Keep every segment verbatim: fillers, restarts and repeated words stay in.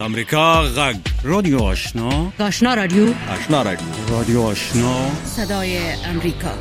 امریکا غږ رادیو آشنا آشنا رادیو آشنا رادیو رادیو آشنا صدای امریکا.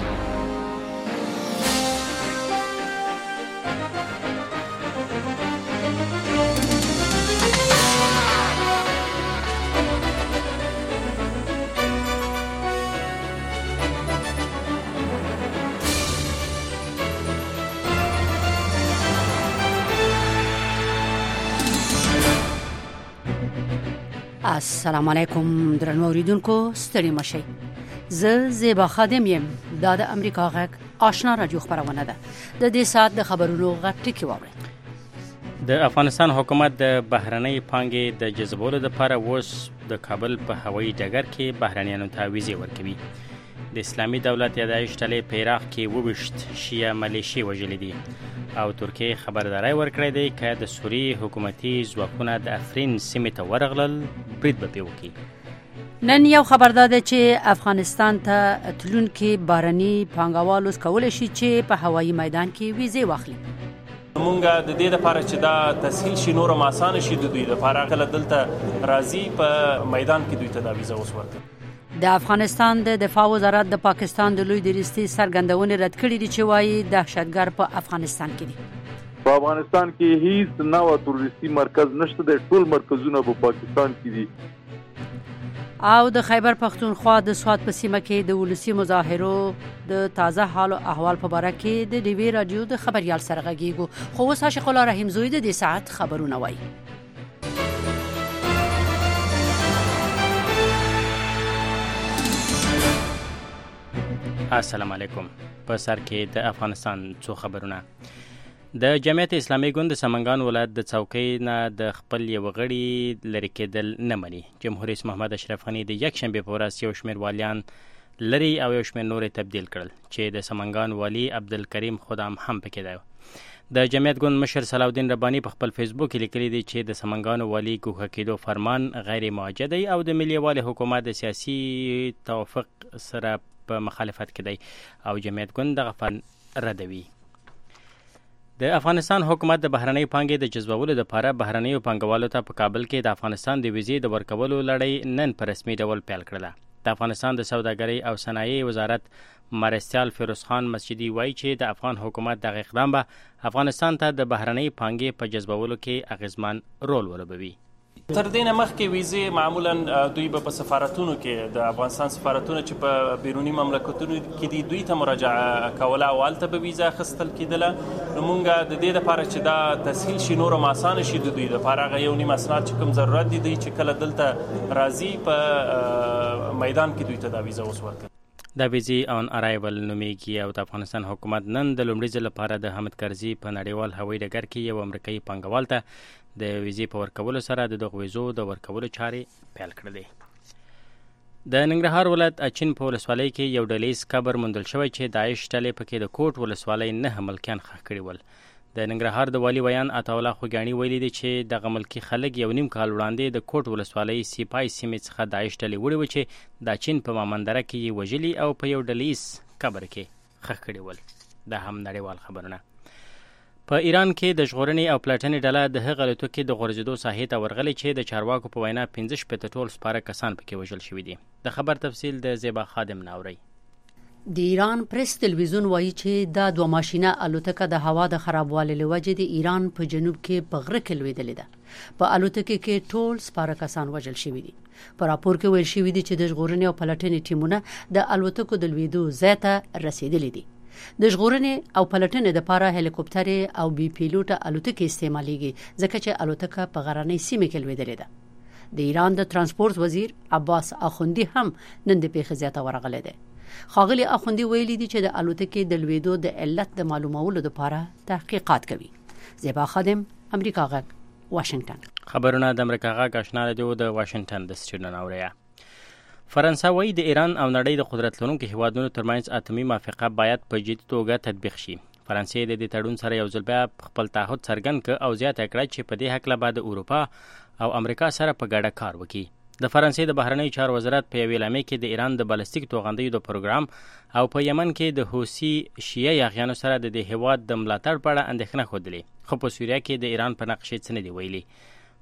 السلام علیکم درنو اوریدونکو، ستړي مشئ. زه زیبا خادم یم. دا د امریکا غږ آشنا رادیو خبرونه ده. د دې سات د خبرونو غږ ټکی واورئ. د افغانستان حکومت د بهرنۍ پانګې د جذبولو لپاره اوس د کابل په هوایي ډګر کې بهرنیانو ته ویزې ورکوي. د اسلامي دولت یادایش ډلې په عراق کې وویشت شیعه ملیشې وژلې دي او ترکیه خبرداری ورکړی دی که د سوریې حکومتي ځواکونه د افرین سیمې ته ورغلل برید به پرې وکړي. نن یو خبر ده چې افغانستان ته تلونکي بهرني پانګوال کولی شي چې په هوایي میدان کې ویزې واخلي. مونږ د دې لپاره چې دا تسهیل شي، نور هم اسانه شي د دوی لپاره، کله دلته راځي په میدان کې دوی ته دا ویزه اوس ورکړي. د افغانستان د دفاع وزارت د پاکستان د لوی درستي سرګندونې رد کړې دي چې وایي دهشتګر په افغانستان کې دي. په افغانستان کې هیڅ نوو تروریستي مرکز نشته، د ټول مرکزونه په پاکستان کې دي. او د خیبر پختونخوا د سوات په سیمه کې د ولسی مظاهرو د تازه حال او احوال په اړه کې د ډیوی رادیو د خبريال سره غږیږو. خو اوس عاشق الله رحیم زوی د دې ساعت خبرونه وایي. السلام علیکم. په سر کې د افغانستان څو خبرونه. د جمعیت اسلامي ګوند د سمنګان ولایت د څوکۍ نه د خپل یو غړي لرې کېدل نه مني. جمهور رئیس محمد اشرف غني د یکشنبې په ورځ یو شمېر والیان لرې او یو شمېر نور تبدیل کړل چې د سمنګان والي عبدالکریم خدام هم پکې دی. د جمعیت ګوند مشر صلاحالدین رباني په خپل فیسبوک کې لیکلي دي چې د سمنګان والي ګوښه کېدو فرمان غیر موجه دی او د ملي والي حکومت د سیاسي توافق سره په مخالفت کې دی او جمعیت ګوند دغه فرمان ردوي. د افغانستان حکومت د بهرنۍ پانګې د جذبولو لپاره بهرنیو پانګوالو ته په کابل کې د افغانستان د ویزې د ورکولو لړۍ نن په رسمي ډول پیل کړله. د افغانستان د سوداګرۍ او صنایع وزارت مرستیال فیروز خان مسجدي وایي چې د افغان حکومت دغه اقدام به افغانستان ته د بهرنۍ پانګې په جذبولو کې اغیزمن رول ولوبوي. تر دې نه مخکې ویزې معمولا دوی به په سفارتونو کې د افغانستان سفارتونه چې په بیروني مملکتونو کې دي دوی ته مراجعه کوله او هلته به ویزه اخیستل کېدله. نو مونږ د دې لپاره چې دا تسهیل شي، نور هم اسانه شي د دوی لپاره، هغه یو نیم اسناد چې کوم ضرورت دي دی چې کله دلته راځي په میدان کې دوی ته دا ویزه اوس ورکړي. دا ویزې آن ارایول نومیږي او د افغانستان حکومت نن د لومړي ځل لپاره د حامد کرزي په نړیوال هوایي ډګر کې یو امریکایي پانګوال ته د ویزې په ورکولو سره د دغو ویزو د ورکولو چارې پیل کړلې. د ننګرهار ولایت اچین په ولسوالۍ کې یو ډلیز قبر موندل شوی چې داعش ډلې پکې د کوټ ولسوالۍ نه ملکیان ښخ کړي ول. د ننګرهار د والي ویان عطاالله خوګیاڼي ویلي دي چې دغه ملکي خلک یو نیم کال وړاندې د کوټ ولسوالۍ سیپای سیمې څخه داعش ډلې وړي و چې د اچین په مامندره کې یې وژلي او په یو ډلیز قبر کې ښخ کړي ول. دا هم نړیوال خبرونه. په ایران کې د ژغورنې او پلټنې ډله د هغه الوتکې د غورځېدو ساحې ته ورغلې چې د چارواکو په وینا پنځه شپېته ټول سپاره کسان پکې وژل شوي دي. د خبر تفصیل د زیبا خادم ناوري. د ایران پریس تلویزیون وایي چې دا دوه ماشینه الوتکه د هوا د خرابوالي له وجې د ایران په جنوب کې په غره کې لوېدلې ده. په الوتکه کې ټول سپاره کسان وژل شوي دي. په راپور کې ویل شوي دي چې د ژغورنې او پلټنې ټیمونه د الوتکو د لوېدو ځای ته رسېدلي دي. د ژغورنې او پلټنې لپاره هلیکوپټر او بي پیلوټه الوتکې استعمالېږي ځکه چې الوتکه په غرنۍ سیمه کې لوېدلې ده. د ایران د ترانسپورت وزیر عباس اخوندی هم نن د پیښې ځای ته ورغلی دی. ښاغلي اخوندی ویلي دي چې د الوتکې د لوېدو د علت د معلومولو لپاره تحقیقات کوي. زیبا خادم، امریکا غږ، واشنگټن. خبرونه د امریکا غږ آشنا رادیو د واشنگټن د سټډیو ناوړیا. فرانسه وایي د ایران او نړۍ د قدرت لرونکو هیوادونو ترمنځ اتمي موافقه باید په جدي توګه تطبیق شي. فرانسې د دې تړون سره یو ځل بیا خپل تعهد څرګند کړ او زیاته کړه چې په دې هکله به د اروپا او امریکا سره په ګډه کار وکړي. د فرانسې د بهرنیو چارو وزارت په یوې اعلامیه کې د ایران د بالستیک توغندیو د پروګرام او په یمن کې د حوثي شیعه یاغیانو سره د دې هیواد د ملاتړ په اړه اندېښنه ښودلې، خو په سوریه کې د ایران په نقش څه نه دی ویلي.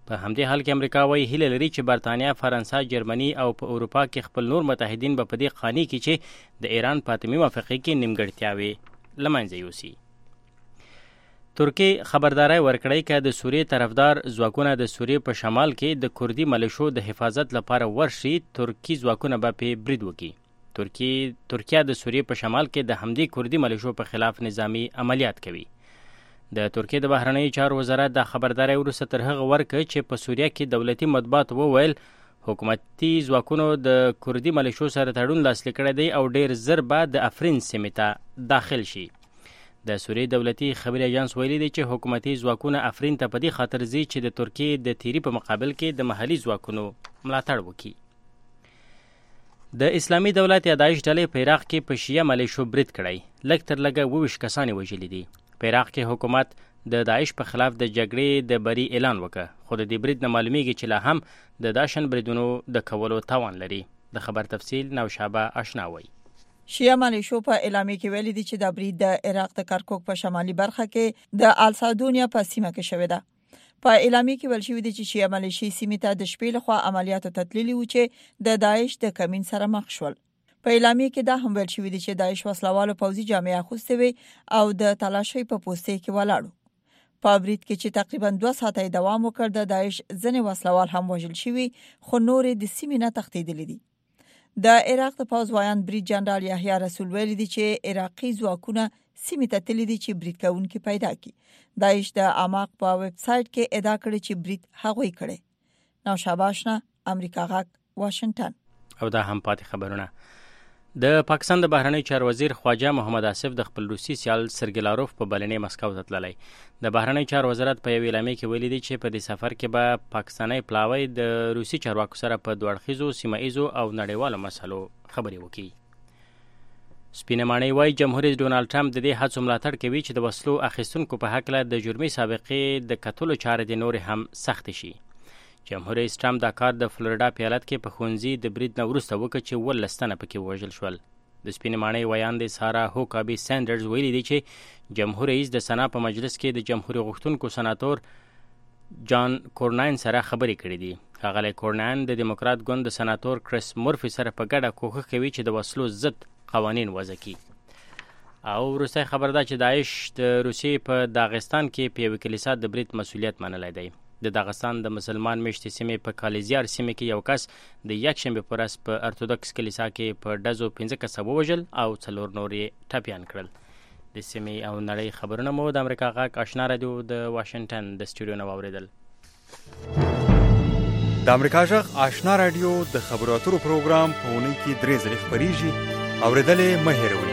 په همدې حال کې امریکا وایي هیله لري چې برطانیا، فرانسه، جرمني او په اروپا کې خپل نور متحدین به په دې قانع کړي چې د ایران په اتمي موافقې کې نیمګړتیاوې له منځه یوسي. ترکیې خبرداری ورکړی که د سوریې طرفدار ځواکونه د سوریې په شمال کې د کردي ملیشو د حفاظت لپاره ورشي، ترکي ځواکونه به پې برید وکړي. ترکیه د سوریې په شمال کې د همدې کردي ملیشو په خلاف نظامی عملیات کوي. د ترکیې د بهرنیو چارو وزارت د خبرداری وروسته تر هغه ورکړ چې په سوریه کې دولتي مطبوعات وویل حکومتي ځواکونو د کردي ملیشو سره تړون لاسلیک کړی دی او ډیر زر به د افرین سیمې ته داخل شي. د سوریې دولتي خبري اژانس ویلي دی چې حکومتي ځواکونه افرین ته په دې خاطر ځي چې د ترکیې د تیري په مقابل کې د محلي ځواکونو ملاتړ وکړي. د اسلامي دولت یا داعش ډلې په عراق کې په شیعه ملیشو برید کړی. لږ تر لږه اووه ویشت کسان یې وژلي دي. په عراق کې حکومت د داعش په خلاف د جګړې د بري اعلان وکړ، خو د دې برید نه معلومیږي چې لا هم د داشن بریدونو د کولو توان لري. د خبر تفصیل نوشابه آشنا وایي. شیعه ملیشو په اعلامیه کې ویلي دي چې د برید د عراق د کرکوک په شمالي برخه کې د السادونیا په سیمه کې شوې ده. په اعلامیه کې ویل شوی دی چې شیعه ملیشي سیمې ته د شپې لخوا عملیاتو تتللي و چې د داعش د کمین سره مخ شول. په اعلامیه کې دا هم ویل شوی دی چې داعش وسلوالو پوځي جامې اغوستې وي او د تلاشۍ په پوستې کې ولاړو. په برید کې چې تقریبا دوه ساعته دوام وکړ، د داعش ځنې وسلوال هم وژل شوي، خو نور د سیمې نه تښتېدلي دي. د عراق د پوځ وایان برید جنرال یحیی رسول ویلي دی چې عراقي ځواکونه سیمې ته تللي دي چې برید کوونکي پیدا کړي. داعش د اعماق په ویب سایټ کې ادعا کړې چې برید هغوی کړی. نوشابه آشنا، امریکا غږ، واشنگټن. او دا هم پاتې خبرونه. د پاکستان د بهرنیو چارو وزیر خواجه محمد آصف د خپل روسي سیال سرګی لاروف په بلنې مسکو ته تللی. د بهرنیو چارو وزارت په یوه اعلامیه کې ویلي دی چې په دې سفر کې به پاکستاني پلاوی د روسي چارواکو سره په دوه اړخیزو، سیمه ایزو او نړیوالو مسلو خبرې وکړي. سپینه ماڼۍ وایي جمهور رئیس ډونالډ ټرمپ د دې هڅو ملاتړ کوي چې د وسلو اخیستونکو په هکله د جرمي سابقې د کتلو چارې د نورې هم سختې شي. جمهور رئیس ټرمپ دا کار د فلوریډا په ایالت کې په ښوونځي د برید نه وروسته وکړ چې اوولس تنه پکې ووژل شول. د سپینې ماڼۍ ویان د سارا هوکابي سینډرز ویلي دی چې جمهور رئیس د سنا په مجلس کې د جمهوریت غوښتونکو سناتور جان کورناین سره خبرې کړې دي. ښاغلی کورناین د دیموکرات ګوند د سناتور کریس مورفي سره په ګډه کوښښ کوي چې د وسلو ضد قوانین وضع کړي. او وروستی خبر ده چې داعش د روسیې په داغستان کې په یوه کلیسا د برید مسؤلیت منلی دی. د داغستان د مسلمان میشتې سیمې په کالیزیار سیمه کې یو کس د یکشنبې په ورځ په ارتودکس کلیسا کې په ډزو پنځه کسه ووژل او څلور نور یې ټپیان کړل. د سیمې او نړۍ خبرونه مو د امریکا غږ آشنا رادیو د واشنګټن د سټوډیو نه واورېدل. د امریکا غږ آشنا رادیو د خبرو اترو پروګرام په اونۍ کې درې ځلې خپرېږي، اورېدل یې مه هېروئ.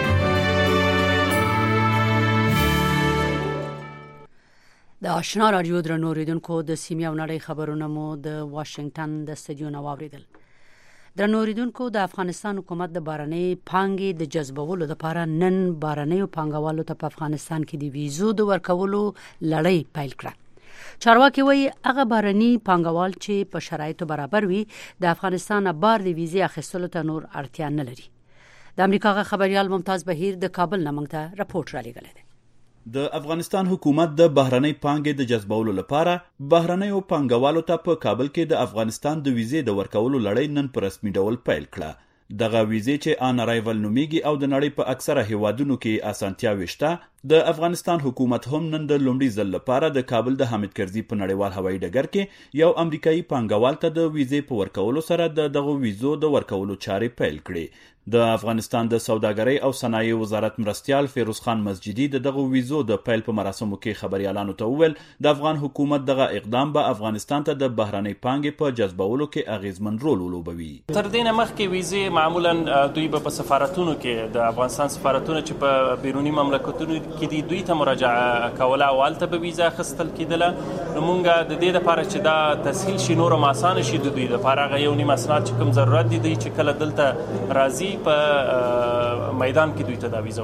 د آشنا رادیو درنو اوریدونکو، د سیمې او نړۍ خبرونه مو د واشنګټن د سټوډیو نه واورېدل. درنو اوریدونکو، د افغانستان حکومت د بهرنۍ پانګې د جذبولو لپاره نن بهرنیو پانګوالو ته په افغانستان کې د ویزو د ورکولو لړۍ پیل کړه. چارواکي وایي هغه بهرني پانګوال چې په شرایطو برابر وي د افغانستان بار د ویزې اخیستلو ته نور اړتیا نه لري. د امریکا غږ خبريال ممتاز بهیر د کابل نه موږ ته راپورټ را لېږلی دی. د افغانستان حکومت د بهرنۍ پانګې د جذبولو لپاره بهرنیو پانګوالو ته په کابل کې د افغانستان د ویزې د ورکولو لړۍ نن په رسمي ډول پیل کړه. دغه ویزې چې آن ارایول نومیږي او د نړۍ په اکثره هیوادونو کې اسانتیاوې شته، د افغانستان حکومت هم نن د لومړي ځل لپاره د کابل د حامد کرزي په نړیوال هوایي ډګر کې یو امریکایي پانګوال ته د ویزې په ورکولو سره د دغه ویزو د ورکولو چارې پیل کړې. د افغانستان د سوداګرۍ او صنایع وزارت مرستیال فیروز خان مسجدي د دغه ویزو د پیل په مراسمو کې خبريالانو ته وویل د افغان حکومت دغه اقدام به افغانستان ته د بهرنۍ پانګې په جذبولو کې اغیزمن رول ولوبوي. تر دې نه مخکې ویزې معمولا دوی به په سفارتونو کې د افغانستان سفارتونه چې په بیروني مملکتونو کې دي دوی ته مراجعه کوله او هلته به ویزه اخیستل کېدله. نو موږ د دې لپاره چې دا تسهیل شي، نور هم اسانه شي د دوی لپاره، هغه یو نیم اسناد چې کوم ضرورت دي دوی چې کله دلته راځي په میدان کې دوی ته دا ویزه اوس ورکړي.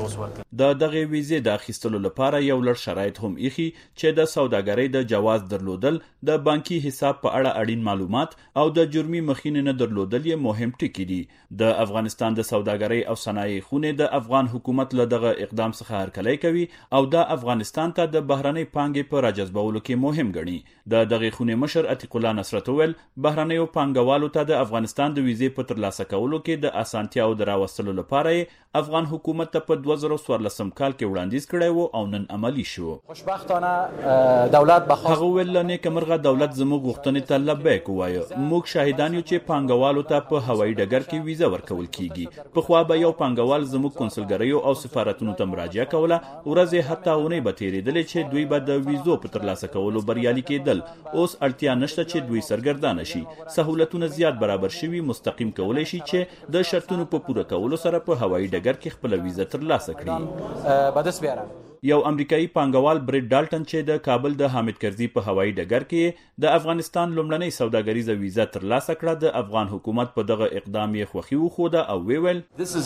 د دغه ویزې د اخیستلو لپاره یو لړ شرایط هم ایښي چې د سوداګرۍ د جواز درلودل، د بانکي حساب په اړه اړین معلومات او د جرمي مخینې نه درلودل یې مهم ټکي دي. د افغانستان د سوداګرۍ او صنایع خونې د افغان حکومت له دغه اقدام څخه هرکلی کوي او د افغانستان ته د بهرنۍ پانګې په راجذبولو کې مهم ګڼي. د دغه خونې مشر عتیق الله نصرت وویل بهرنیو پانګوالو ته د افغانستان د ویزې په ترلاسه کولو کې د اسانتیاو د راوستلو لپاره افغان حکومت ته په دوه زره څوارلسم کال کې وړاندیز کړی و او نن عملی شو. خوشبختانه دولت بخوا هغه ویل نیکمرغه دولت زموږ غوښتنې ته لبیک ووایه. موږ شاهدان یو چې پانګوالو ته په هوایي ډګر کې ویزه ورکول کیږي. پخوا به یو پانګوال زموږ کنسولګریو او سفارتونو ته مراجعه کوله، ورځې حتی اونۍ به تېرېدلې چې دوی به د ویزو په ترلاسه کولو بریالي کېدل. اوس اړتیا نشته چې دوی سرګردانه شي. سهولتونه زیات برابر شوي، مستقیم کولی شي چې د شرطونو په پوره کولو سره په هوایي ډګر کې خپل ویزه ترلاسه کړي. یو امریکایي پانګوال بریټ ډالټن چې د کابل د حامد کرزي په هوایي ډګر کې د افغانستان لومړنۍ سوداګریزه ویزه ترلاسه کړه، د افغان حکومت په دغه اقدام یې خوښي وښوده او ویل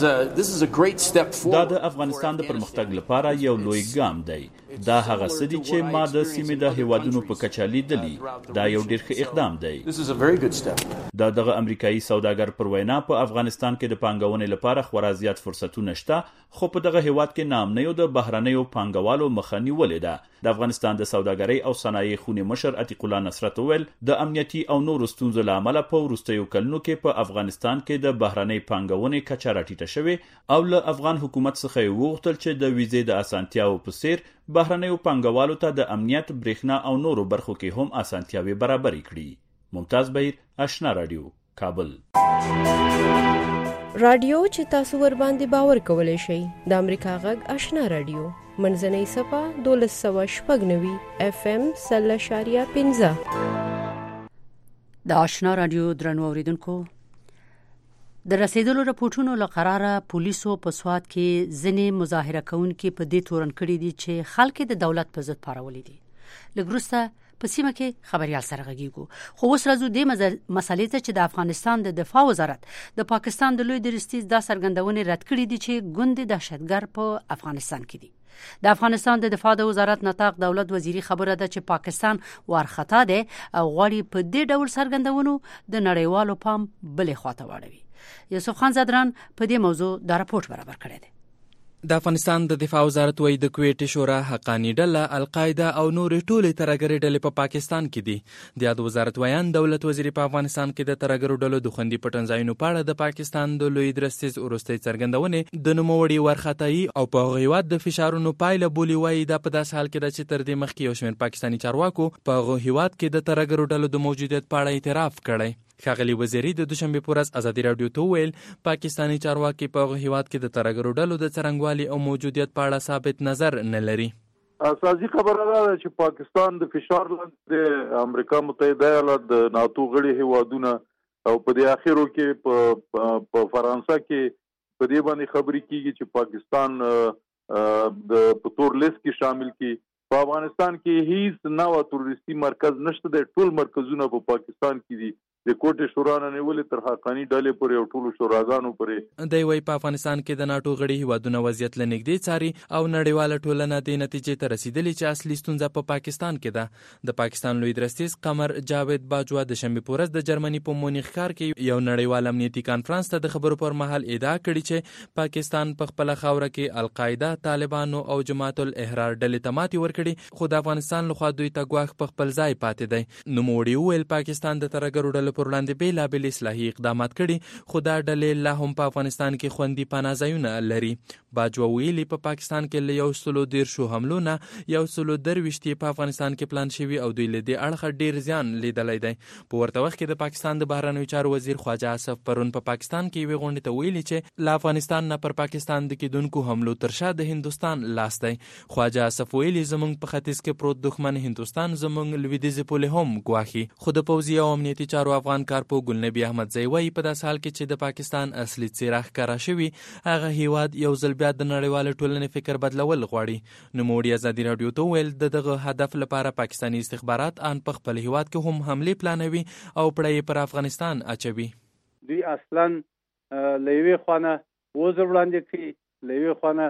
دا د افغانستان د پرمختګ لپاره یو لوی ګام دی. دا هغه څه دي چې ما د سیمې د هیوادونو په کچه لیدلي. دا یو ډېر ښه اقدام دی. دا دغه امریکایي سوداګر پر وینا په افغانستان کې د پانګونې لپاره خورا زیات فرصتونه شته، خو په دغه هیواد کې ناامنیو د بهرنیو پانګوالو مخه نیولې ده. د افغانستان د سوداګرۍ او صنایع خونې مشر عتیق الله نصرت وویل د امنیتي او نورو ستونزو له امله په وروستیو کلونو کې په افغانستان کې د بهرنۍ پانګونې کچه راټیټه شوې او له افغان حکومت څخه یې وغوښتل چې د ویزې د اسانتیاو په څیر بهرنیو پانګوالو ته د امنیت، برېښنا او نورو برخو کې هم اسانتیاوې برابرې کړي. ممتاز بهیر، آشنا رادیو، کابل. رادیو چې تاسو ور باندې باور کولای شئ د امریکا غږ آشنا رادیو منځنۍ صفه دولس سوه شپږ نوي اف ام سل اشاریه پنځه. د آشنا رادیو درنو اوریدونکو، د رسیدلو رپورټونو له قراره پولیسو په سوات کې ځینې مظاهره کوونکي په دې تورن کړي دي چې خلک د دولت په ضد پارولي دي. لږ وروسته په سیمه کې خبريال سره غږیږو. خو اوس راځو د مسلې ته چې د افغانستان د دفاع وزارت د پاکستان د لوی درستیز دا څرګندونې رد کړې دي چې ګوند دهشتګر په افغانستان کې دي. د افغانستان د دفاع د وزارت نطاق دولت وزیری خبره ده چې پاکستان وارخطا ده او غواړي په دې ډول څرګندونو د نړیوالو پام بلې خواته واړوي. یوسف خان زدران په دې موضوع دا راپورټ برابر کړی دی. د افغانستان د دفاع وزارت وایي د کویټ شورا حقانی ډله، القاعده او نورې ټولې ترهګرې ډلې په پاکستان کې دي. د یاد وزارت ویان دولت وزیر په افغانستان کې د ترهګرو ډلو د خوندي پټنځایونو په اړه د پاکستان د لوی درستیز وروستۍ څرګندونې د نوموړي وارخطایي او په هغه هیواد د فشارونو پایله بولي. وایي دا په داسې حال کې ده چې تر دې مخکې یو شمېر پاکستاني چارواکو په هغه هیواد کې د ترهګرو ډلو د موجودیت په اړه اعتراف کړی. ښاغلي وزیري د دوشنبه په ورځ ازادي راډیو ته ویل پاکستاني چارواکي په هغه هیواد کې د ترهګرو ډلو د څرنګوالي او موجودیت په اړه ثابت نظر نه لري. اساسي خبره ده چې پاکستان د فشار لاندې د امریکا متحده ایالات د ناتو غړي هیوادونه او په دې اخیرو کې په په فرانسه کې په دې باندې خبرې کیږي چې پاکستان د پتور لیست کې شامل کی. په افغانستان کې هیڅ نوو تروریستي مرکز نشته. د ټول مرکزونه په پاکستان کې دي. د کوټې شورا نه نیولې تر حقانی ډلې پورې او ټولو شوراګانو پورې. دی وايي په افغانستان کې د ناټو غړي هیوادونه وضعیت له نږدې څاري او نړیواله ټولنه د نتیجې ته رسیدلې چې اصلي ستونزه په پاکستان کې ده. د پاکستان لوی درستیز قمر جاوید باجوا د شنبه په ورځ د جرمني په مونیخ ښار کې یو نړیوال امنیتي کانفرنس ته د خبرو پر مهال ادعا کړې چې پاکستان په خپل خاوره کې القاعده، طالبانو او جماعت الاحرار ډلې ته ماتې ورکړي، خو د افغانستان لخوا دوی ته ګواښ په خپل ځای پاتې دی. نوموړي وویل پاکستان د ترهګرو ډلو پر وړاندې بېلابېل اصلاحي اقدامات کړي، خو دا ډلې لا هم په افغانستان کې خوندي پناه ځایونه لري. باجوا ویلي په پاکستان کې له یو سلو دیرشو حملو نه یو سلو درویشت په افغانستان کې پلان شوي او دوی له دې اړخه ډیر زیان لیدلی دی. په ورته وخت کې د پاکستان د بهرنیو چارو وزیر خواجه اسف پرون په پاکستان کې یوې غونډې ته ویلي چې له افغانستان نه پر پاکستان د کېدونکو حملو تر شا د هندوستان لاس دی. خواجه اسف ویلي زموږ په ختیځ کې پروت دښمن هندوستان زموږ لویدیځې پولې هم ګواښي. خو د پوځي او امنیتي چارو افغان کارپو ګلنبي احمدزی وایي په داسې حال کې چې د پاکستان اصلي څېره ښکاره شوي، هغه هیواد یو ځل بیا د نړیوالې ټولنې فکر بدلول غواړي. نوموړي ازادي راډیو ته ویل د دغه هدف لپاره پاکستاني استخبارات ان په خپل هیواد کې هم حملې پلانوي او پړی پر افغانستان اچوي. دوی اصلا له یوې خوا نه وزر وړاندې کوي، له یوې خوا نه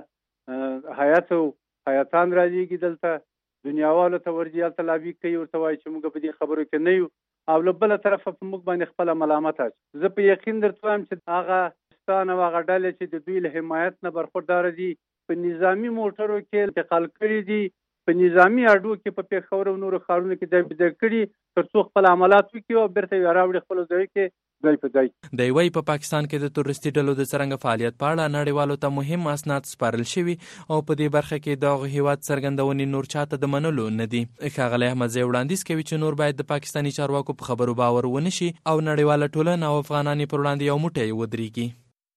هیات او هیاتان راځي دلته دنیاوالو ته ورځي هلته لابي کوي ورته وایي چې موږ په دې خبرو کې نه یو او له بله طرفه په موږ باندې خپله ملامت اچي. زه په یقین درته وایم چې هغه پاکستان او هغه ډلې چې د دوی له حمایت نه برخورداره دي په نظامي موټرو کې انتقال کړي دي، په نظامي اډو کې په پېښور او نورو ښارونو کې ځای په ځای کړي تر څو خپل عملات وکړي او بیرته یې راوړي خپلو ځایو کې ځای په ځای. دی وايي په پاکستان کې د تورستي ډلو د څرنګه فعالیت په اړه نړیوالو ته مهم اسناد سپارل شوي او په دې برخه کې دغه هیواد څرګندونې نور چاته د منلو نه دي. ښاغلی احمدزی وړاندیز کوي چې نور باید د پاکستاني چارواکو په خبرو باور ونه شي او نړیواله ټولنه او افغانان پر وړاندې یو موټی ودرېږي.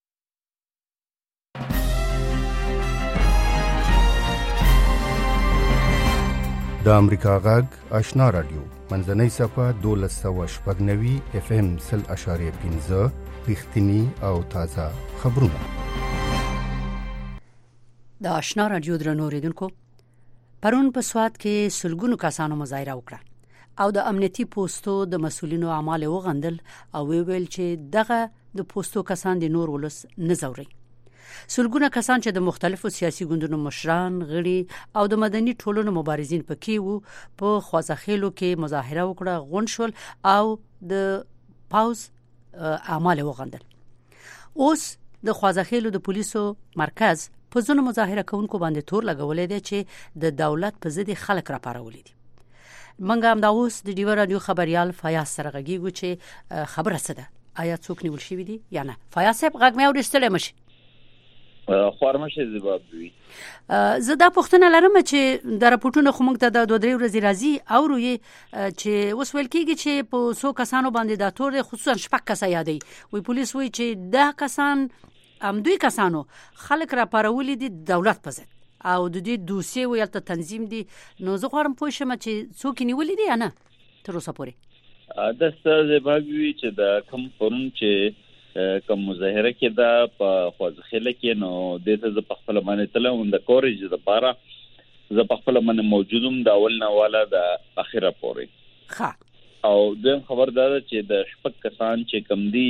د امریکا غږ آشنا رادیو منځنۍ صفه دولس سوه شپږ نوي اف ام سل اشاریه پنځه رښتینی او تازه خبرونه. د آشنا رادیو درنو اوریدونکو، پرون په سوات کې سلګونو کسانو مظاهره وکړه او د امنیتي پوسټو د مسولینو اعمال وغندل او ویل چې دغه د پوسټو کسان د نور ولس نه زوري. سلګونه کسان چې د مختلفو سیاسي ګوندونو مشران، غړي او د مدني ټولنو مبارزین پکې وو په خوازخېلو کې مظاهره وکړه، غونډ شول او د پاوز اعمال وغندل. اوس د خوازخېلو د پولیسو مرکز په ځینو مظاهره کوونکو باندې تور لګولې دی چې د دولت په ضد خلک راپارولي دي. منګه هم دا اوس د ډیو رادیو خبريال فیاض سره غږیږو چې خبره څه ده، آیا څوک نیول شوی دی یا نه؟ فیاض صاحب غږ مې اورېدل مشه خورمشه زباب وي. زه دا پوښتنه لرم چې د راپورټونو خو موږ ته د دوه درې ورځې راځي او روی چې اوس ویل کېږي چې په څو کسانو باندې دا تور خصوصا شپږ کسه یادي وي. پولیس وایي چې دا کسان هم دوی کسانو خلک را پارولي دي دولت په ضد او د دې دوسیې ویلته تنظیم دي. نو زه غواړم پوه شم چې څوک نیولي دي یا نه تر اوسه پورې. د ستاسو زباب وي چې د کم پرون چې کوم مظاهره کې دا په خوازخېله کې نو د ته په خپل باندې تلم د کورج د پاره ز په خپل باندې موجودم د اول نه والا د اخره پورې ښه او د خبردار چې د شپږ کسان چې کم دي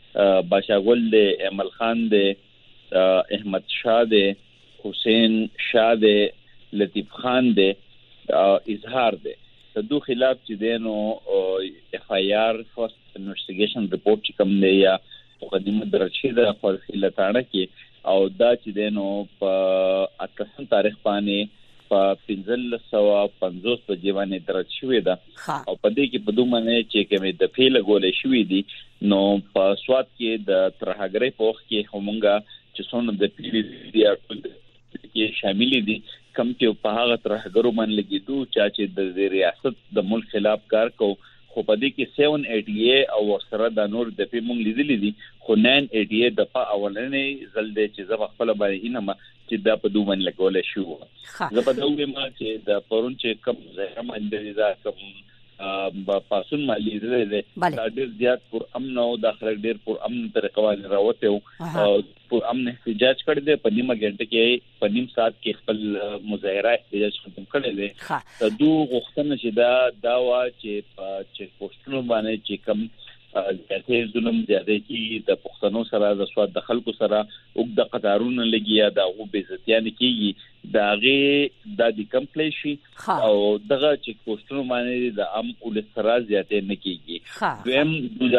باشاګل د امل خان د احمد شاه د حسین شاه د لطیف خان د اظهار د د دوه خلاف چې دینو اف آی آر فرست انویسټیګیشن رپورټ چې کم دی یا مقدمه درشي د خوازخېله تاړه کې او دا چې دینو په اتلسم تاریخ باندې په پنځلس سوه پنځوس بجې باندې درج شوې ده او په دې کې په دوه باندې چې کومې د پیله ګولې شوې دي نو په سوات کې د ترهګرۍ په وخت کې همونګه چې څونه د پیلې دي کې شامل دي کم چې په هغه ترهګرو باندې لګیدو چې د ریاست د ملک خلاف کار کو خو په دې کې سبعه اټي او سره د نور د پیمون لیدلې دي خو نهه اټي د په اولنې ځل د چې زه خپل باندې انما چې دا په دوه باندې لګول شو. زه په دوه ما چې د پرون چې کم ځای باندې دا کم په پاسون مالي دي دا ډیر زیات پر امن او د خلک ډیر پر امن طریقه باندې راوته او پر امن احتجاج کړی دی. په نیمه غنټه کې په نیم ساعت کې خپل مظاهره احتجاج ختم کړی دی. د دوه غوښتنه چې دا دا وا چې په چیک پوسټونو باندې چې کم زیاتې ظلم زیاتې کې د پښتنو سره د سواد د خلکو سره وګ د قطارونو لګیا د غو بیزتیان کېږي داغه د دې کمپلیشي او دغه چیک پوسټونو باندې د عام ول سره زیاتې نه کېږي. دویم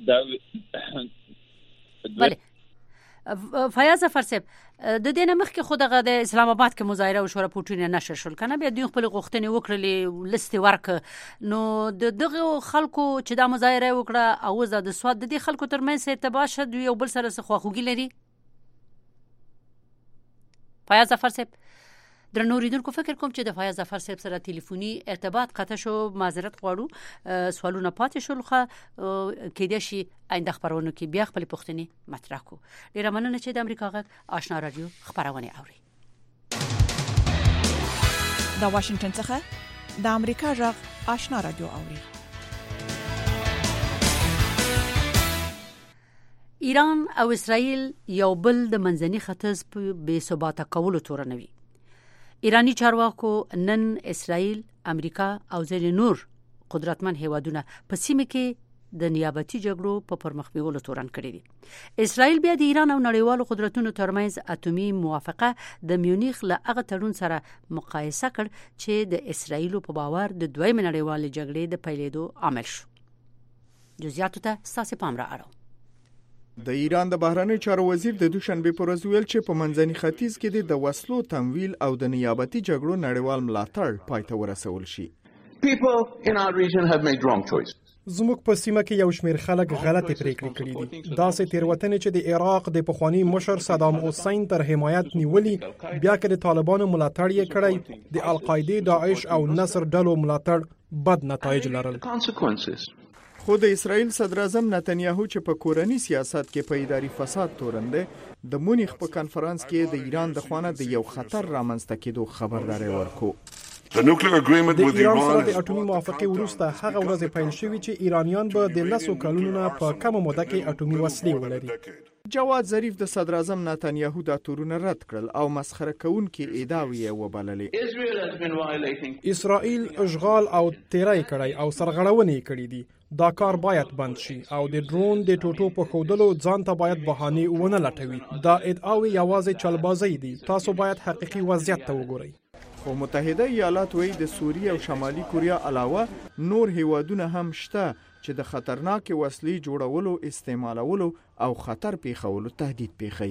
دا بله فیاض فرسب د دې نه مخکې خو دغه د اسلام آباد کې مظاهره او شورا پورټونه نشر شول کنه بیا دوی خپل غوښتنې وکړلې لست ورک نو د دغه خلکو چې دا مظاهره وکړه او د سواد د دې خلکو ترمنځ ارتباط شد یو بل سره خواخوږي لري. فیاض فرسب درنو اوریدونکو فکر کوم چې د فیاض ظفر صاحب سره ټلیفوني ارتباط قطع شو، معذرت غواړو، سوالونه پاتې شول خو کېدای شي آینده خبرونه کې بیا خپل پوښتنې مطرح کو. ډیره مننه چې د امریکا غږ آشنا رادیو خبرونه اوري. د واشنگټن څخه د امریکا غږ آشنا رادیو اوري. ایران او اسرائیل یو بل د منځني ختیځ په بې ثباته کولو تورنوي. ایرانی چارواکو نن اسرائیل، امریکا او ځینې نور قدرتمن هیوادونه په سیمه کې د نیابتي جګړو په پرمخ بیولو تورن کړی دي. اسرائیل بیا د ایران او نړیوالو قدرتونو ترمنځ اتومي موافقه د میونخ له هغه تړون سره مقایسه کړ چې د اسرائیل په باور د دویم نړیوال جګړې د پیلېدو عامل شو. جزئیاتو ته ستاسو پام را اړوم. د ایران د بهرنی چارو وزیر د دوشنبه پر ورځ ویل چې په منځني ختیځ کې د وسلو تمویل او د نیابتي جګړو نړیوال ملاتړ پای ته ورسول شي. زموږ په سیمه کې یو شمېر خلک غلطې پریکړې کړې دي. داسې تېروتنې چې د عراق د پخوانی مشر صدام حسین تر حمایت نیولي، بیا که د طالبانو ملاتړ یې کړی، د القاعده، داعش او نصر ډلو ملاتړ بد نتایج لرل. خو د اسرائیل صدر اعظم نتنیاهو چې په کورنی سیاست کې په اداري فساد تورنده، د مونیخ په کانفرنس کې د ایران د خوانه د یو خطر رامنځته کېدو خبرداري ورکو. د ایران سره د اټومي موافقې وروسته هغه ورځ پیل شوې چې ایرانیان به د لسو کلونو نه په کمه موده کې اټومي وسلې ولري. جواد ظریف د صدر اعظم نتنیاهو دا تورونه رد کړل او مسخره کوونکې ادعاوې یې وبللې. اسرائیل اشغال او تیری کړی او سرغړونې کړې دي. دا کار باید بند شي او د ډرون د ټوټو په خودلو ځان ته باید بهانه ونه لټوي. دا ادعاوې یوازې چلبازي دي. تاسو باید حقیقي وضعیت ته وګورئ. خو متحده ایالات وایي د سوریه او شمالي کوریا علاوه نور هیوادونه هم شته چې د خطرناک وسلې جوړولو، استعمالولو او خطر پیښولو تهدید پیښي.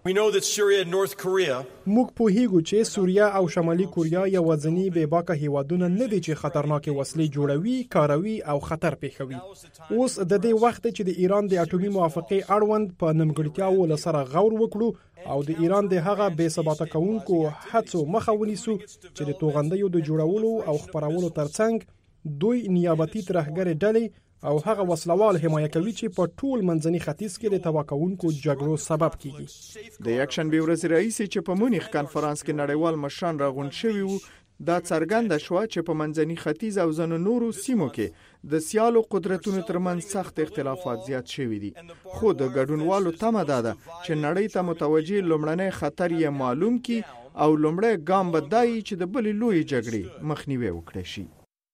موږ پوهیږو چې سوریه او شمالي کوریا یوازینی بې باکه هیوادونه نه دي چې خطرناک وسلې جوړوي، کاروي او خطر پیښوي. اوس د دې وخت چې د ایران د اټومي موافقې اړوند په نیمګړتیاوو لسره غور وکړو او د ایران د هغه بې ثباته کوونکو هڅو مخه ونیسو چې د توغندیو د جوړولو او خپرولو ترڅنګ دوی نیابتي ترهګر ډلې او هغه وسلوال حمایه کوي چې په ټول منځني ختیځ کې د تباکونکو جګړو سبب کیږي. د یکشنبه ورځ رئیس چې په مونیخ کانفرنس کې نړیوال مشران راغونډ شوي وو، دا څرګنده شو چې په منځني ختیځ او ځینو نورو سیمو کې د سیالو قدرتونو ترمنځ سخت اختلافات زیات شوي دي. خو د ګډونوالو تمه ده چې نړۍ ته متوجه لومړنی خطر یې معلوم کی او لومړی ګام به دای چې د بلې لوی جګړې مخنیوي وکړي شي.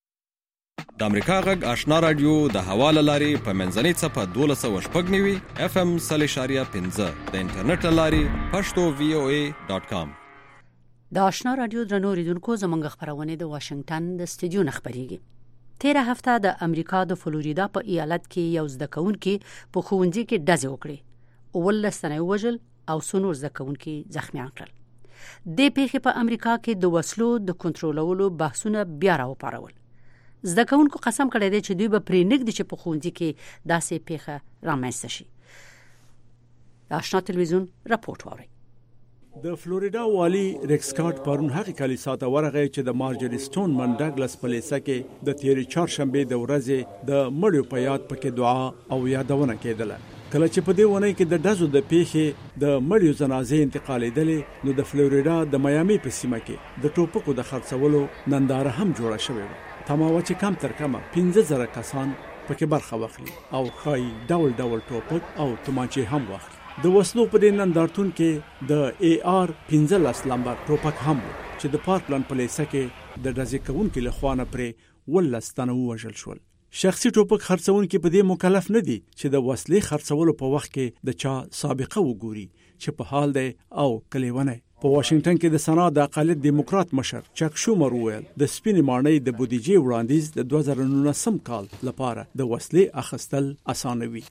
د امریکا غږ آشنا رادیو د حواله لاري په منځنۍ صفه دولس سوه شپږ نوي اف ام صلی شاریه پنځه د انټرنیټ لاري پښتو وی او ای ډاٹ کام. د آشنا رادیو درنو ریډونکو زمونږ خبرونه د واشنگټن د استودیو نه خبريږي. تیره هفته د امریکا د فلوریدا په ایالت کې یو زده کوونکي په ښوونځي کې ډزې وکړې. ولس تنه وژل او څو زده کوونکي زخمیان کړل. د پیښې په امریکا کې د وسلو د کنټرولولو بحثونه بیا راوپارول. زده کوونکو قسم کړی دی چې دوی به پرې نږدې چې په ښوونځي کې داسې پیښه رامنځته شي. د آشنا تلویزیون راپورټ واورئ. د فلوریدا والی ریک سکاټ پرون هغه کلیسا ته ورغی چې د مارجری سټون من ډاګلس په لیسه کې د تیرې چهارشنبه د ورځې د مړیو په یاد پکې دعا او یادونه کېدله. کله چې په دې ونې کې د ډزو د پیښې د مړیو جنازې انتقالېدلې، نو د فلوریدا د میامي په سیمه کې د ټوپکو د خرڅولو ننداره هم جوړه شوې وه. تماوه چې کم تر کمه پنځه زره کسان پکې برخه واخلي او خای ډول ډول ټوپک او تومانچې هم واخلي. د وسلو په دې نندارتون کې د ای آر پنځلس لمبر ټوپک هم و چې د پارکلند په لیسه کې د ډزې کوونکو له خوا نه پرې ولس تنه ووژل شول. شخصي ټوپک خرڅونکي په دې مکلف نه دي چې د وسلې خرڅولو په وخت کې د چا سابقه وګوري چې په حال دی او کلیونه. په واشنگټن کې د سنا د اقلیت دیموکرات مشر چک شومر وویل د سپینې ماڼۍ د بودیجې وړاندیز د دوه زره نولسم کال لپاره د وسلې اخیستل اسانوي.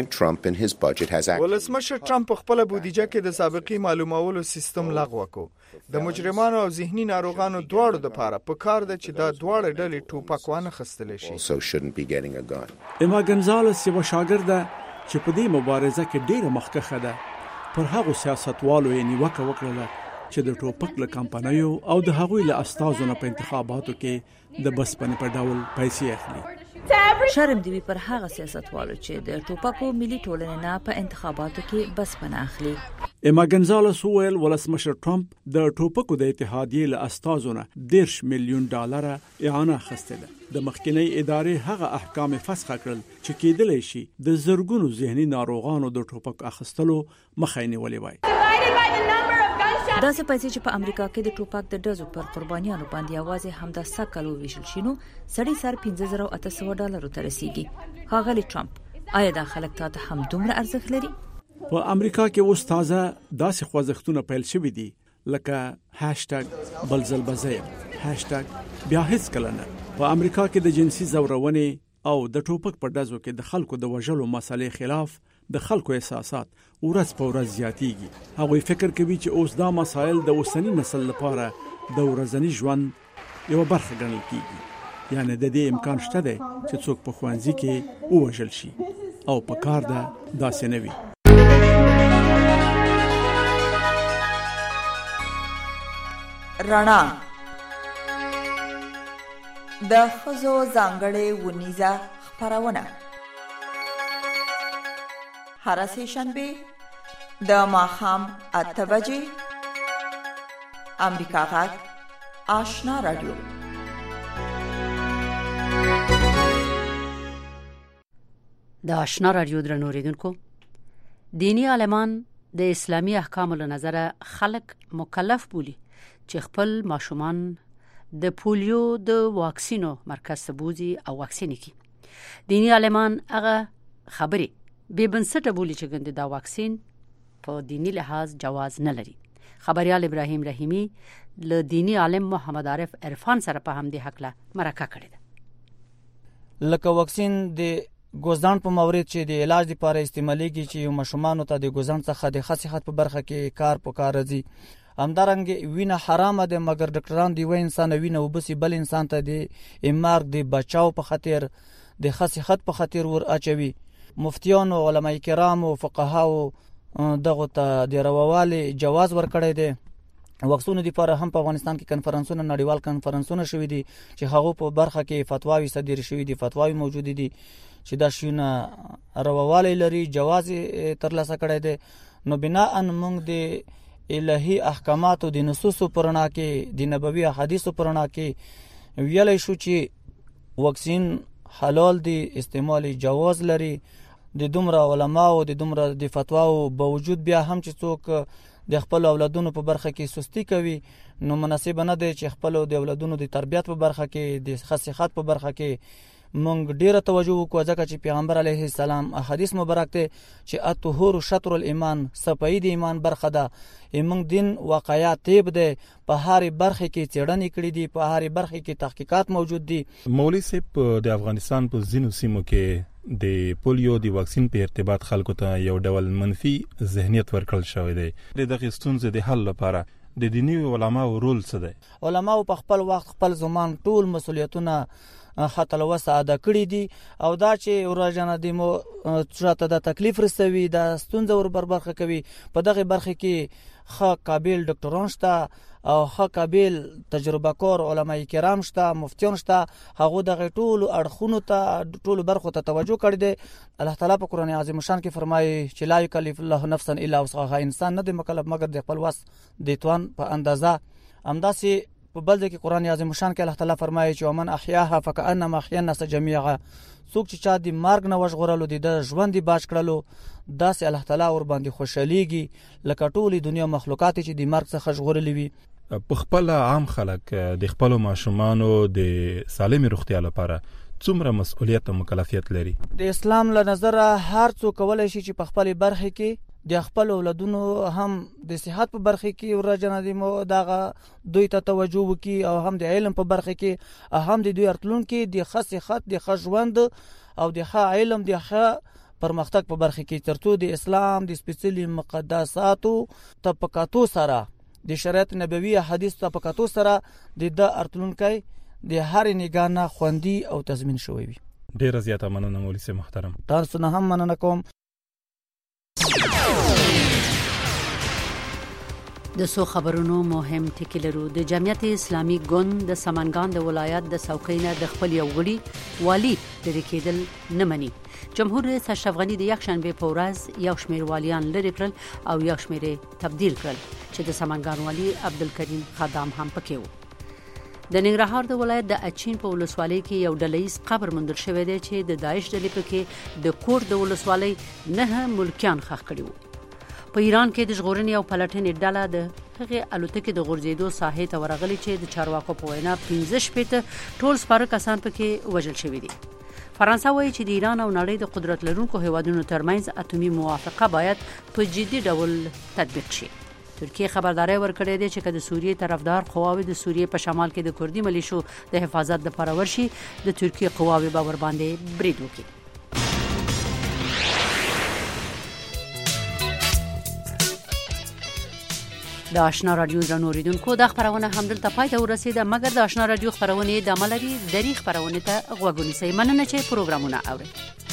ولسمشر ټرمپ په خپل بودیجه کې د سابقې معلومولو سیستم لغوه کړ. د مجرمانو او ذهني ناروغانو دواړو لپاره په کار ده چې دا دواړه ډلې ټوپک وانه خستل شي. اما ګنزالس یو شاګرد چې په دې مبارزه کې ډیره مخکښه ده، پر هغه سیاستوالو یې نیوکه وکړه چې د ټوپک له کمپنیو او د هغوی له استازو نه په انتخاباتو کې د بسپنې په ډول پیسې اخلي. شرم دی پر هغه سیاستوالو چې د ټوپکو ملي ټولنې نه په انتخاباتو کې بسپنه اخلي. اما ګنزالس وویل ولسمشر ټرمپ د ټوپکو د اتحادیې له استازو نه دېرش میلیون ډالر اعانه اخیستې ده. د مخکینی ادارې هغه احکام فسخ کړل چې کېدلی شي د زرګونو ذهني ناروغانو د ټوپک اخیستلو مخه یې نیولې وای. داسې پیسې چې په امریکا کې د ټوپک د ډزو پر قربانیانو باندې یوازې همدا سږ کال وویشل شي نو سړي سر پنځه زره اته سوه ډالرو ته رسیږي. ښاغلی ټرمپ آیا دا خلک تا ته هم دومره ارزښت لري؟ په امریکا کې اوس تازه داسې خوځښتونه پیل شوي دي لکه هاشټګ بل ځل به زه یم، هاشټګ بیا هیڅکله نه. په امریکا کې د جنسي ځورونې او د ټوپک په ډزو کې د خلکو د وژلو مسلې خلاف د خلکو احساسات ورځ په ورځ زیاتیږي. هغوی فکر کوي چې اوس دا مسایل د اوسنی نسل لپاره د ورځني ژوند یوه برخه ګڼل کیږي. یعنی د دې امکان شته دی چې څوک په ښوونځي کې ووژل شي او په کار ده داسې نه وي. رڼا د ښځو ځانګړې ونیزه خپرونه هر سه شنبه د ماښام اته بجې امریکا غږ آشنا رادیو. د آشنا رادیو درنو اوریدونکو، دینی عالمان د اسلامی احکامو له نظره خلک مکلف بولي چې خپل ماشومان د پولیو د واکسینو مرکز ته بوزي او واکسین کړي. دینی عالمان هغه خبري به بنسټه بولی چې ګنده دا واکسین په دینی لحاظ جواز نه لري. خبريال ابراهیم رحیمی له دینی عالم محمد عارف عرفان سره په همدې حق له مرکه کړې ده. لکه واکسین د ګوزدان په مورید چې د علاج لپاره استعمالېږي چې ماشومان ته د ګوزدان څخه د خاصیت په برخه کې کار په کار راځي. همدارنګه وینه حرامه ده، مګر ډاکټران دی وای انسان وینه وبسي بل انسان ته د امارګ د بچاو په خاطر د خاصیت په خاطر ور اچوي. مفتیانو، علماء کرامو، فقهاو دغه ته د روالي جواز ورکړی دی. واکسونو لپاره هم په افغانستان کې کنفرانسونه، نړیوال کنفرانسونه شوي دي چې هغه په برخه کې فتواوی صدر شوي دي، فتواوی موجود دي چې دا شونه روالي لري، جواز ترلاسه کړی دی. نو بناء موږ د الهي احکاماتو د نصوصو پرنا کې د نبوي احادیثو پرنا کې ویلای شو چې واکسین حلال دی، استعمال جواز لري. د دومره علماو د دومره د فتواو باوجود بیا هم چې څوک د خپل اولادونو په برخه کې سستی کوي نو مناسب نه دی چې خپل د اولادونو د تربیت په برخه کې د خاصیت په برخه کې مونږ ډیره توجه وکړو، ځکه چې پیغمبر علیه السلام احادیث مبارک ته چې الطهور شطر الایمان، صفای د ایمان برخه ده. موږ دین واقعیات تیب ده، په هر برخه کې څېړنې کړې دي، په هر برخه کې تحقیقات موجود دي. مولوی صاحب د افغانستان په ځینو سیمو کې د پولیو د واکسین په ارتباط خلکو ته یو ډول منفي ذهنیت ورکړل شوی دی. د دغه ستونزې د حل لپاره د دینی علماو رول څه دی؟ علماو په خپل وخت خپل زمان ټول مسولیتونه خطر وسه ادا کړی دي او دا چې ورجنه د مو چاته د تکلیف رسوي د ستونزې ور برخه کوي. په دغه برخه کې ښه قابل ډاکټران شته او ښه قابل تجربه کار علماء کرام شته، مفتیان شته. هغه دغه ټول اړخونو ته ټول برخو ته توجه کړی دی. الله تعالی په قران عظیم شان کې فرمایي چې لا یکلف الله نفسا الا وسعها، انسان نه دی مکلف مگر د خپل وس د توان په اندازه. همداسې په بل ځای کې قران عظیم شان کې الله تعالی فرمایي چې ومن احیاها فکأنما احیا الناس جميعا، څوک چې چا د مرګ نه وژغورلو دي د ژوند دی باج کړلو، داسې الله تعالی ور باندې خوشاليږي لکه ټول دنیا مخلوقات چې د مرګ څخه ژغورلي وي. په خپل عام خلک د خپل ماشومانو د سالمي روغتیا لپاره څومره مسؤلیت او مکلفیت لري؟ د اسلام له نظره هر څوک کولای شي چې په خپل برخه کې د خپل اولادونو هم د صحت په برخه کې ورجنه دي مو دغه دوی ته توجه وکي او هم د علم په برخه کې هم د دوی ارتلون کې د خاصیت د خژوند او د ښه علم د ښه پرمختګ په برخه کې ترڅو د اسلام د سپیڅلي مقدساتو تطبیقاتو سره د شریعت نبوي حدیث تطبیقاتو سره د د ارتلون کې د هر نگانه خوندي او تضمین شوی وي. ډیره زیاته مننه مولوی صاحب محترم. تاسو نه هم مننه کوم. د سو خبرونو مهم ټکی لرو. د جمعیت اسلامي ګوند د سمنګان د ولایت د څوکۍ د خپل یو غړي والی لري کېدل نه مني. جمهور رئیس اشرف غنی د یک شنبه په ورځ یو شمېر والیان لري کړل او یو شمېر تبدیل کړل چې د سمنګان والی عبدالکریم خدام هم پکې و. د ننګرهار د ولایت د اچین په ولسوالۍ کې یو ډلهیز قبر موندل شوی دی چې د داعش ډلې پکې د کوټ د ولسوالۍ نه ملکیان ښخ کړي وو. په ایران کې د ژغورنې او پلټنې ډله د هغه الوتکې د غورځېدو ساحې ته ورغلي چې د چارواکو په وینا پنځه شپېته ټول سپاره کسان پکې وژل شوي دي. فرانسه وایي چې د ایران او نړۍ د قدرت لرونکو هیوادونو ترمنځ اتومي موافقه باید په جدي ډول تطبیق شي. ترکیه خبرداري ورکړې ده چې د سوریې طرفدار قواوې د سوریې په شمال کې د کوردي ملیشو د حفاظت لپاره ورشي، د ترکیه قواوې به ور باندې برید وکړي. د آشنا رادیو درنو اوریدونکو د خبرونه همدلته پای ته ورسیده، مګر د آشنا رادیو خبرونه د عملي دری خبرونه ته غوږ ونیسئ. مننه چې پروګرامونه اورئ.